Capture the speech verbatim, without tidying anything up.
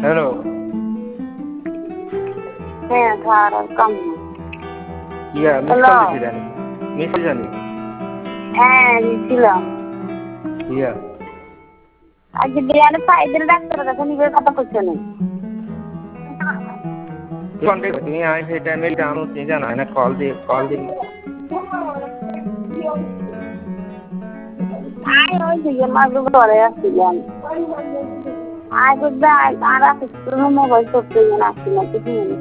Hello. হ্যাঁ খাওয়ার কম ইয়া মিস হ্যালো কল দিছিলেন মিস জানি হ্যাঁ দিছিলাম ইয়া আজকে বিরিয়ানি পাইদের ডাক্তারের কাছে নিবে কথা কইছে না কোন কে তুমি আই সেই টাইমে জানো তুমি জানা না কল দি কল দি আই ওই দিকে মাঝে ঘরে আসছিলাম আই বুঝতে আর আসতে মোবাইল করতে না আসছিলাম